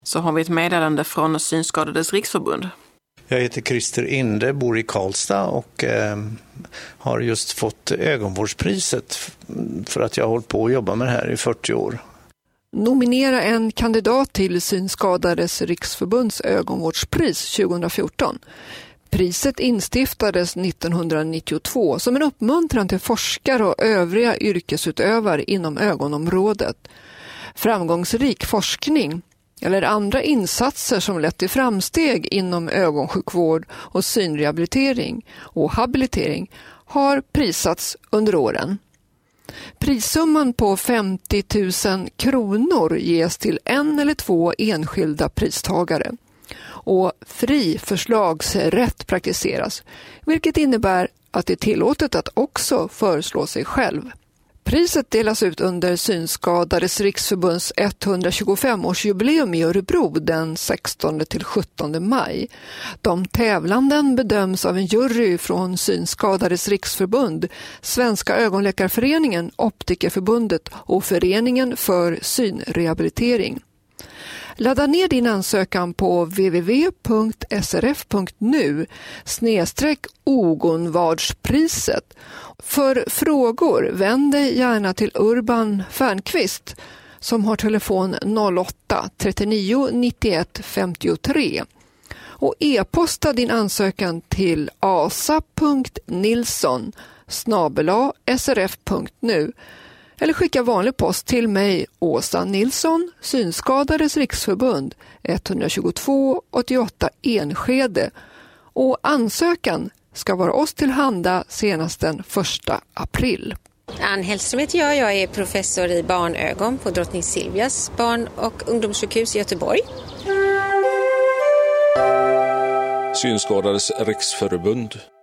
Så har vi ett meddelande från Synskadades riksförbund. Jag heter Christer Inde, bor i Karlstad och har just fått ögonvårdspriset för att jag har hållit på att jobba med det här i 40 år. Nominera en kandidat till Synskadades riksförbunds ögonvårdspris 2014. Priset instiftades 1992 som en uppmuntran till forskare och övriga yrkesutövare inom ögonområdet. Framgångsrik forskning eller andra insatser som lett till framsteg inom ögonsjukvård och synrehabilitering och habilitering har prisats under åren. Prissumman på 50 000 kronor ges till en eller två enskilda pristagare. Och fri förslagsrätt praktiseras, vilket innebär att det är tillåtet att också föreslå sig själv. Priset delas ut under Synskadades riksförbunds 125-årsjubileum i Örebro den 16-17 maj. De tävlanden bedöms av en jury från Synskadades riksförbund, Svenska ögonläkarföreningen, Optikerförbundet och Föreningen för synrehabilitering. Ladda ner din ansökan på www.srf.nu/ogonvardspriset. För frågor vänd dig gärna till Urban Fernqvist som har telefon 08 39 91 53 och e-posta din ansökan till asa.nilsson@srf.nu eller skicka vanlig post till mig, Åsa Nilsson, Synskadades riksförbund, 122 88 Enskede. Och ansökan ska vara oss till handa senast den 1 april. Ann Hellström heter jag. Jag är professor i barnögon på Drottning Silvias barn- och ungdomssjukhus i Göteborg. Synskadades riksförbund.